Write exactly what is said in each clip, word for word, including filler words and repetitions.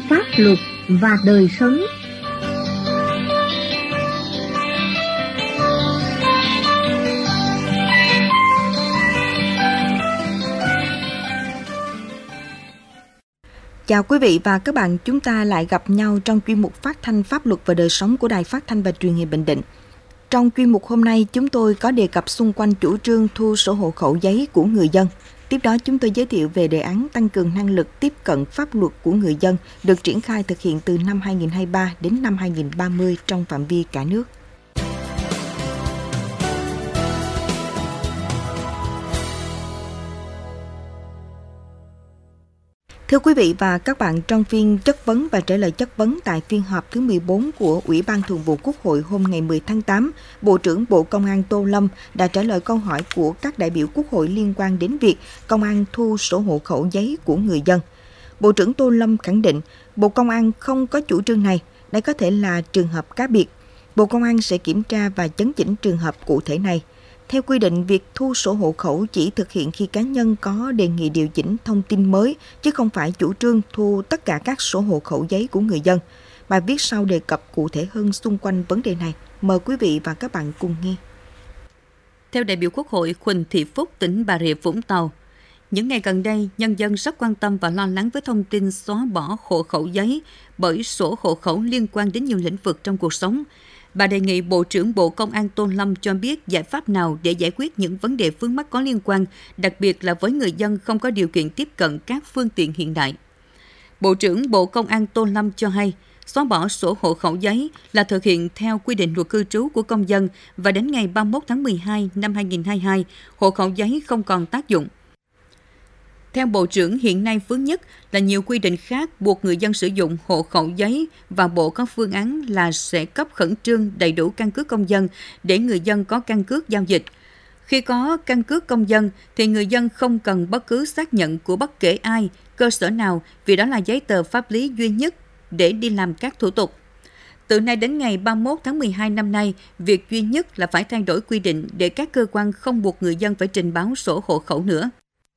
pháp luật và đời sống. Chào quý vị và các bạn, chúng ta lại gặp nhau trong chuyên mục phát thanh pháp luật và đời sống của Đài Phát thanh và Truyền hình Bình Định. Trong chuyên mục hôm nay, chúng tôi có đề cập xung quanh chủ trương thu sổ hộ khẩu giấy của người dân. Tiếp đó, chúng tôi giới thiệu về đề án tăng cường năng lực tiếp cận pháp luật của người dân được triển khai thực hiện từ năm hai nghìn không trăm hai mươi ba đến năm hai nghìn không trăm ba mươi trong phạm vi cả nước. Thưa quý vị và các bạn, trong phiên chất vấn và trả lời chất vấn tại phiên họp thứ mười bốn của Ủy ban Thường vụ Quốc hội hôm ngày mười tháng tám, Bộ trưởng Bộ Công an Tô Lâm đã trả lời câu hỏi của các đại biểu Quốc hội liên quan đến việc Công an thu sổ hộ khẩu giấy của người dân. Bộ trưởng Tô Lâm khẳng định Bộ Công an không có chủ trương này, đây có thể là trường hợp cá biệt. Bộ Công an sẽ kiểm tra và chấn chỉnh trường hợp cụ thể này. Theo quy định, việc thu sổ hộ khẩu chỉ thực hiện khi cá nhân có đề nghị điều chỉnh thông tin mới, chứ không phải chủ trương thu tất cả các sổ hộ khẩu giấy của người dân. Bài viết sau đề cập cụ thể hơn xung quanh vấn đề này. Mời quý vị và các bạn cùng nghe. Theo đại biểu Quốc hội Huỳnh Thị Phúc, tỉnh Bà Rịa Vũng Tàu, những ngày gần đây, nhân dân rất quan tâm và lo lắng với thông tin xóa bỏ hộ khẩu giấy bởi sổ hộ khẩu liên quan đến nhiều lĩnh vực trong cuộc sống. Bà đề nghị Bộ trưởng Bộ Công an Tô Lâm cho biết giải pháp nào để giải quyết những vấn đề vướng mắc có liên quan, đặc biệt là với người dân không có điều kiện tiếp cận các phương tiện hiện đại. Bộ trưởng Bộ Công an Tô Lâm cho hay, xóa bỏ sổ hộ khẩu giấy là thực hiện theo quy định luật cư trú của công dân và đến ngày ba mươi mốt tháng mười hai năm hai nghìn không trăm hai mươi hai, hộ khẩu giấy không còn tác dụng. Theo Bộ trưởng, hiện nay vướng nhất là nhiều quy định khác buộc người dân sử dụng hộ khẩu giấy và Bộ có phương án là sẽ cấp khẩn trương đầy đủ căn cước công dân để người dân có căn cước giao dịch. Khi có căn cước công dân thì người dân không cần bất cứ xác nhận của bất kể ai, cơ sở nào vì đó là giấy tờ pháp lý duy nhất để đi làm các thủ tục. Từ nay đến ngày ba mươi mốt tháng mười hai năm nay, việc duy nhất là phải thay đổi quy định để các cơ quan không buộc người dân phải trình báo sổ hộ khẩu nữa.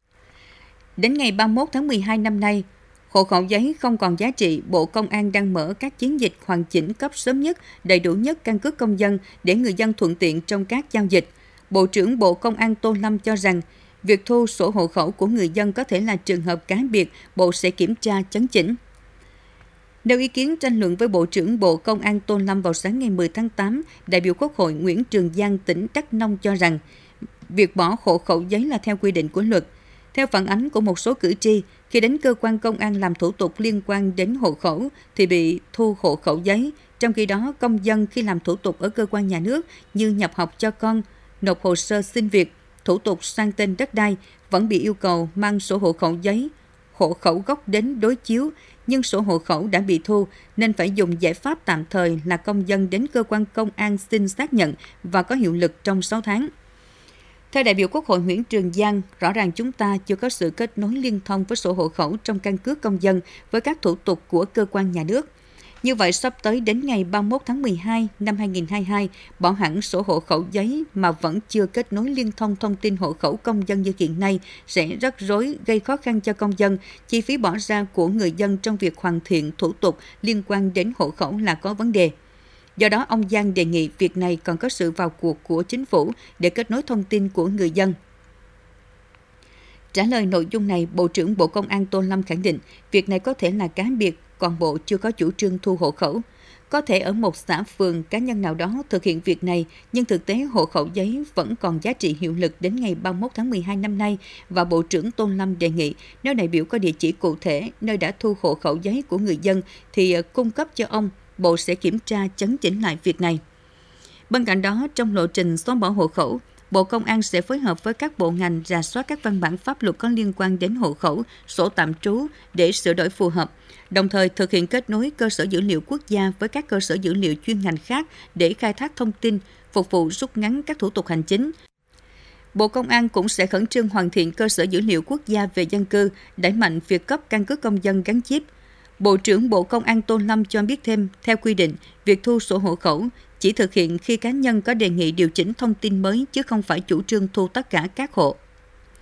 Đến ngày ba mươi mốt tháng mười hai năm nay, hộ khẩu giấy không còn giá trị, Bộ Công an đang mở các chiến dịch hoàn chỉnh cấp sớm nhất, đầy đủ nhất căn cước công dân để người dân thuận tiện trong các giao dịch. Bộ trưởng Bộ Công an Tô Lâm cho rằng, việc thu sổ hộ khẩu của người dân có thể là trường hợp cá biệt, Bộ sẽ kiểm tra chấn chỉnh. Nêu ý kiến tranh luận với Bộ trưởng Bộ Công an Tô Lâm vào sáng ngày mười tháng tám, đại biểu Quốc hội Nguyễn Trường Giang tỉnh Đắk Nông cho rằng, việc bỏ hộ khẩu giấy là theo quy định của luật. Theo phản ánh của một số cử tri, khi đến cơ quan công an làm thủ tục liên quan đến hộ khẩu thì bị thu hộ khẩu giấy, trong khi đó công dân khi làm thủ tục ở cơ quan nhà nước như nhập học cho con, nộp hồ sơ xin việc, thủ tục sang tên đất đai vẫn bị yêu cầu mang sổ hộ khẩu giấy, hộ khẩu gốc đến đối chiếu, nhưng sổ hộ khẩu đã bị thu nên phải dùng giải pháp tạm thời là công dân đến cơ quan công an xin xác nhận và có hiệu lực trong sáu tháng. Theo đại biểu Quốc hội Nguyễn Trường Giang, rõ ràng chúng ta chưa có sự kết nối liên thông với sổ hộ khẩu trong căn cước công dân với các thủ tục của cơ quan nhà nước. Như vậy, sắp tới đến ngày ba mươi mốt tháng mười hai năm hai nghìn không trăm hai mươi hai, bỏ hẳn sổ hộ khẩu giấy mà vẫn chưa kết nối liên thông thông tin hộ khẩu công dân như hiện nay sẽ rất rối, gây khó khăn cho công dân. Chi phí bỏ ra của người dân trong việc hoàn thiện thủ tục liên quan đến hộ khẩu là có vấn đề. Do đó, ông Giang đề nghị việc này còn có sự vào cuộc của chính phủ để kết nối thông tin của người dân. Trả lời nội dung này, Bộ trưởng Bộ Công an Tô Lâm khẳng định việc này có thể là cá biệt, còn Bộ chưa có chủ trương thu hộ khẩu. Có thể ở một xã phường cá nhân nào đó thực hiện việc này, nhưng thực tế hộ khẩu giấy vẫn còn giá trị hiệu lực đến ngày ba mươi mốt tháng mười hai năm nay và Bộ trưởng Tô Lâm đề nghị nếu đại biểu có địa chỉ cụ thể nơi đã thu hộ khẩu giấy của người dân thì cung cấp cho ông. Bộ sẽ kiểm tra chấn chỉnh lại việc này. Bên cạnh đó, trong lộ trình xóa bỏ hộ khẩu, Bộ Công an sẽ phối hợp với các bộ ngành rà soát các văn bản pháp luật có liên quan đến hộ khẩu, sổ tạm trú để sửa đổi phù hợp, đồng thời thực hiện kết nối cơ sở dữ liệu quốc gia với các cơ sở dữ liệu chuyên ngành khác để khai thác thông tin, phục vụ rút ngắn các thủ tục hành chính. Bộ Công an cũng sẽ khẩn trương hoàn thiện cơ sở dữ liệu quốc gia về dân cư, đẩy mạnh việc cấp căn cước công dân gắn chip. Bộ trưởng Bộ Công an Tô Lâm cho biết thêm, theo quy định, việc thu sổ hộ khẩu chỉ thực hiện khi cá nhân có đề nghị điều chỉnh thông tin mới chứ không phải chủ trương thu tất cả các hộ.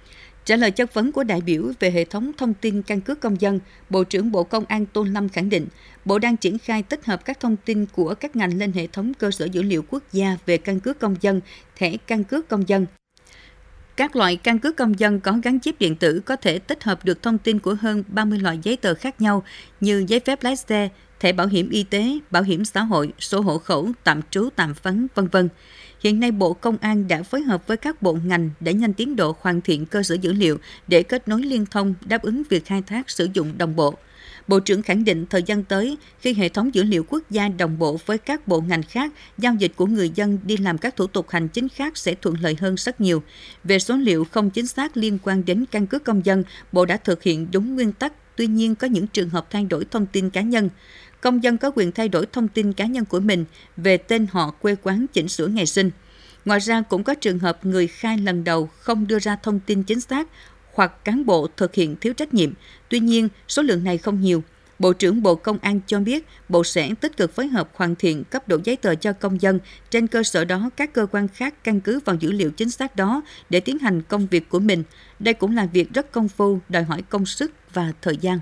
Trả lời chất vấn của đại biểu về hệ thống thông tin căn cước công dân, Bộ trưởng Bộ Công an Tô Lâm khẳng định, Bộ đang triển khai tích hợp các thông tin của các ngành lên hệ thống cơ sở dữ liệu quốc gia về căn cước công dân, thẻ căn cước công dân. Các loại căn cước công dân có gắn chip điện tử có thể tích hợp được thông tin của hơn ba mươi loại giấy tờ khác nhau như giấy phép lái xe, thẻ bảo hiểm y tế, bảo hiểm xã hội, sổ hộ khẩu, tạm trú, tạm vắng, vân vân. Hiện nay, Bộ Công an đã phối hợp với các bộ ngành để nhanh tiến độ hoàn thiện cơ sở dữ liệu để kết nối liên thông đáp ứng việc khai thác sử dụng đồng bộ. Bộ trưởng khẳng định thời gian tới, khi hệ thống dữ liệu quốc gia đồng bộ với các bộ ngành khác, giao dịch của người dân đi làm các thủ tục hành chính khác sẽ thuận lợi hơn rất nhiều. Về số liệu không chính xác liên quan đến căn cước công dân, Bộ đã thực hiện đúng nguyên tắc, tuy nhiên có những trường hợp thay đổi thông tin cá nhân. Công dân có quyền thay đổi thông tin cá nhân của mình về tên họ, quê quán, chỉnh sửa ngày sinh. Ngoài ra, cũng có trường hợp người khai lần đầu không đưa ra thông tin chính xác hoặc cán bộ thực hiện thiếu trách nhiệm. Tuy nhiên, số lượng này không nhiều. Bộ trưởng Bộ Công an cho biết, Bộ sẽ tích cực phối hợp hoàn thiện cấp độ giấy tờ cho công dân. Trên cơ sở đó, các cơ quan khác căn cứ vào dữ liệu chính xác đó để tiến hành công việc của mình. Đây cũng là việc rất công phu, đòi hỏi công sức và thời gian.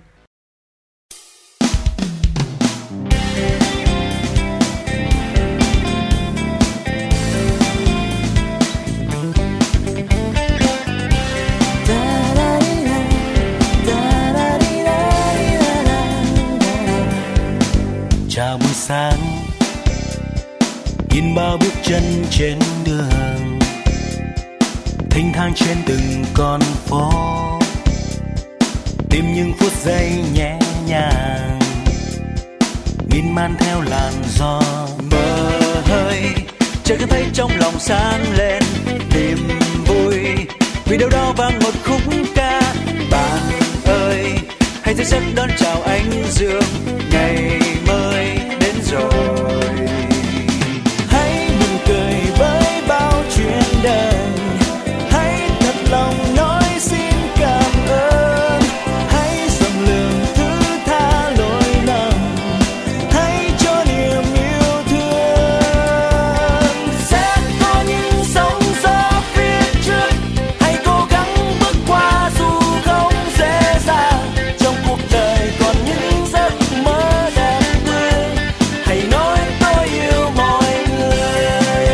Chào buổi sáng, nhìn bao bước chân trên đường, thênh thang trên từng con phố, tìm những phút giây nhẹ nhàng, miên man theo làn gió mơ hơi, chợt cảm thấy trong lòng sáng lên niềm vui, vì đâu đó vang một khúc ca. Bạn ơi, hãy dậy giấc đón chào ánh dương, ngày mới đến rồi. Hãy mừng cười với bao chuyện đời, hãy thật lòng nói xin cảm ơn, hãy rộng lượng thứ tha lỗi lầm, hãy cho niềm yêu thương. Sẽ có những sóng gió phía trước, hãy cố gắng bước qua dù không dễ dàng. Trong cuộc đời còn những giấc mơ đẹp tươi, hãy nói tôi yêu mọi người.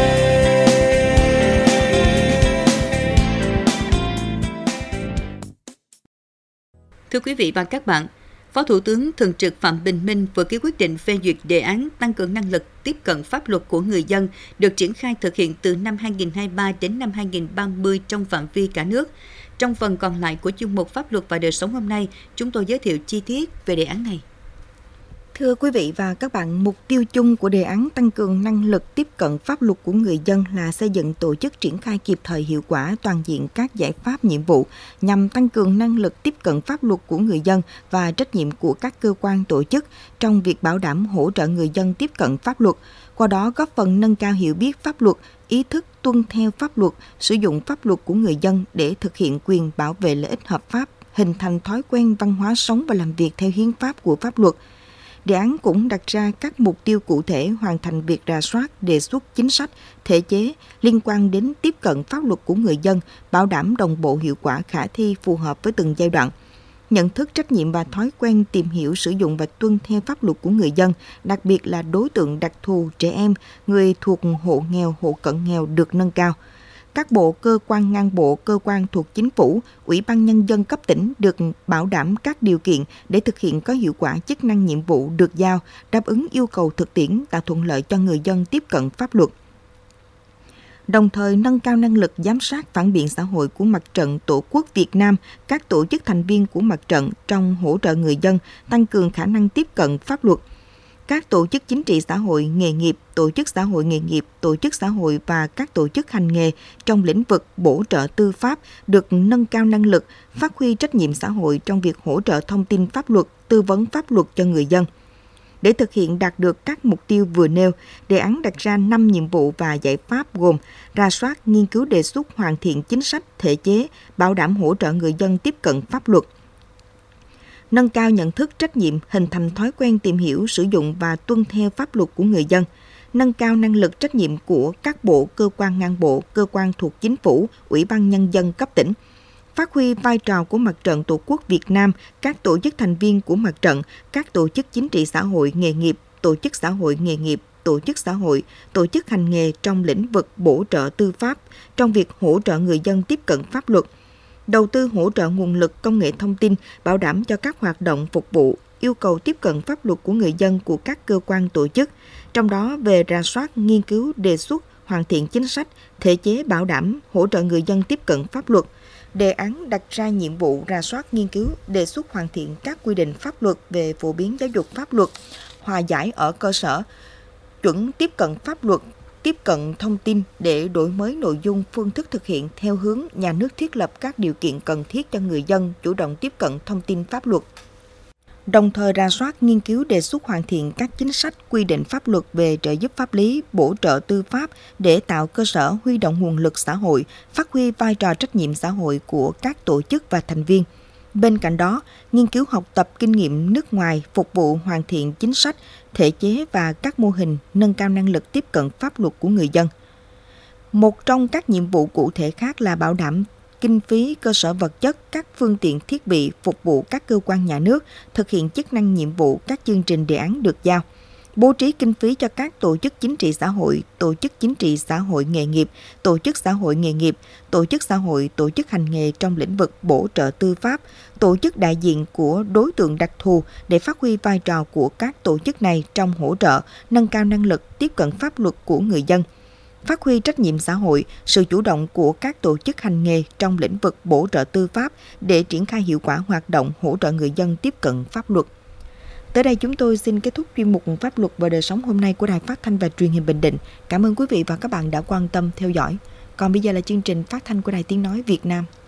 Thưa quý vị và các bạn, Phó Thủ tướng Thường trực Phạm Bình Minh vừa ký quyết định phê duyệt đề án tăng cường năng lực tiếp cận pháp luật của người dân được triển khai thực hiện từ năm hai nghìn không trăm hai mươi ba đến năm hai nghìn không trăm ba mươi trong phạm vi cả nước. Trong phần còn lại của chuyên mục Pháp luật và đời sống hôm nay, chúng tôi giới thiệu chi tiết về đề án này. Thưa quý vị và các bạn, mục tiêu chung của đề án tăng cường năng lực tiếp cận pháp luật của người dân là xây dựng tổ chức triển khai kịp thời hiệu quả toàn diện các giải pháp nhiệm vụ nhằm tăng cường năng lực tiếp cận pháp luật của người dân và trách nhiệm của các cơ quan tổ chức trong việc bảo đảm hỗ trợ người dân tiếp cận pháp luật, qua đó góp phần nâng cao hiểu biết pháp luật, ý thức tuân theo pháp luật, sử dụng pháp luật của người dân để thực hiện quyền bảo vệ lợi ích hợp pháp, hình thành thói quen văn hóa sống và làm việc theo hiến pháp của pháp luật. Đề án cũng đặt ra các mục tiêu cụ thể hoàn thành việc rà soát, đề xuất chính sách, thể chế liên quan đến tiếp cận pháp luật của người dân, bảo đảm đồng bộ hiệu quả khả thi phù hợp với từng giai đoạn. Nhận thức trách nhiệm và thói quen tìm hiểu, sử dụng và tuân theo pháp luật của người dân, đặc biệt là đối tượng đặc thù trẻ em, người thuộc hộ nghèo, hộ cận nghèo được nâng cao. Các bộ, cơ quan ngang bộ, cơ quan thuộc chính phủ, Ủy ban Nhân dân cấp tỉnh được bảo đảm các điều kiện để thực hiện có hiệu quả chức năng nhiệm vụ được giao, đáp ứng yêu cầu thực tiễn, tạo thuận lợi cho người dân tiếp cận pháp luật. Đồng thời nâng cao năng lực giám sát phản biện xã hội của Mặt trận Tổ quốc Việt Nam, các tổ chức thành viên của Mặt trận trong hỗ trợ người dân, tăng cường khả năng tiếp cận pháp luật. Các tổ chức chính trị xã hội nghề nghiệp, tổ chức xã hội nghề nghiệp, tổ chức xã hội và các tổ chức hành nghề trong lĩnh vực bổ trợ tư pháp được nâng cao năng lực, phát huy trách nhiệm xã hội trong việc hỗ trợ thông tin pháp luật, tư vấn pháp luật cho người dân. Để thực hiện đạt được các mục tiêu vừa nêu, đề án đặt ra năm nhiệm vụ và giải pháp gồm rà soát, nghiên cứu đề xuất hoàn thiện chính sách, thể chế, bảo đảm hỗ trợ người dân tiếp cận pháp luật. Nâng cao nhận thức trách nhiệm, hình thành thói quen tìm hiểu, sử dụng và tuân theo pháp luật của người dân. Nâng cao năng lực trách nhiệm của các bộ, cơ quan ngang bộ, cơ quan thuộc chính phủ, Ủy ban Nhân dân cấp tỉnh. phát huy vai trò của Mặt trận Tổ quốc Việt Nam, các tổ chức thành viên của mặt trận, các tổ chức chính trị xã hội nghề nghiệp, tổ chức xã hội nghề nghiệp, tổ chức xã hội, tổ chức hành nghề trong lĩnh vực bổ trợ tư pháp, trong việc hỗ trợ người dân tiếp cận pháp luật, đầu tư hỗ trợ nguồn lực công nghệ thông tin, bảo đảm cho các hoạt động phục vụ yêu cầu tiếp cận pháp luật của người dân của các cơ quan tổ chức, trong đó về rà soát, nghiên cứu, đề xuất, hoàn thiện chính sách, thể chế bảo đảm hỗ trợ người dân tiếp cận pháp luật. Đề án đặt ra nhiệm vụ rà soát, nghiên cứu, đề xuất hoàn thiện các quy định pháp luật về phổ biến giáo dục pháp luật, hòa giải ở cơ sở, chuẩn tiếp cận pháp luật, tiếp cận thông tin để đổi mới nội dung, phương thức thực hiện theo hướng nhà nước thiết lập các điều kiện cần thiết cho người dân chủ động tiếp cận thông tin pháp luật. Đồng thời rà soát, nghiên cứu, đề xuất hoàn thiện các chính sách, quy định pháp luật về trợ giúp pháp lý, bổ trợ tư pháp để tạo cơ sở huy động nguồn lực xã hội, phát huy vai trò trách nhiệm xã hội của các tổ chức và thành viên. Bên cạnh đó, nghiên cứu học tập kinh nghiệm nước ngoài, phục vụ hoàn thiện chính sách, thể chế và các mô hình nâng cao năng lực tiếp cận pháp luật của người dân. Một trong các nhiệm vụ cụ thể khác là bảo đảm kinh phí, cơ sở vật chất, các phương tiện thiết bị phục vụ các cơ quan nhà nước thực hiện chức năng nhiệm vụ các chương trình đề án được giao. Bố trí kinh phí cho các tổ chức chính trị xã hội, tổ chức chính trị xã hội nghề nghiệp, tổ chức xã hội nghề nghiệp, tổ chức xã hội, tổ chức hành nghề trong lĩnh vực bổ trợ tư pháp, tổ chức đại diện của đối tượng đặc thù để phát huy vai trò của các tổ chức này trong hỗ trợ, nâng cao năng lực tiếp cận pháp luật của người dân. Phát huy trách nhiệm xã hội, sự chủ động của các tổ chức hành nghề trong lĩnh vực bổ trợ tư pháp để triển khai hiệu quả hoạt động hỗ trợ người dân tiếp cận pháp luật. Tới đây chúng tôi xin kết thúc chuyên mục Pháp luật và đời sống hôm nay của Đài Phát thanh và Truyền hình Bình Định. Cảm ơn quý vị và các bạn đã quan tâm theo dõi. Còn bây giờ là chương trình phát thanh của Đài Tiếng nói Việt Nam.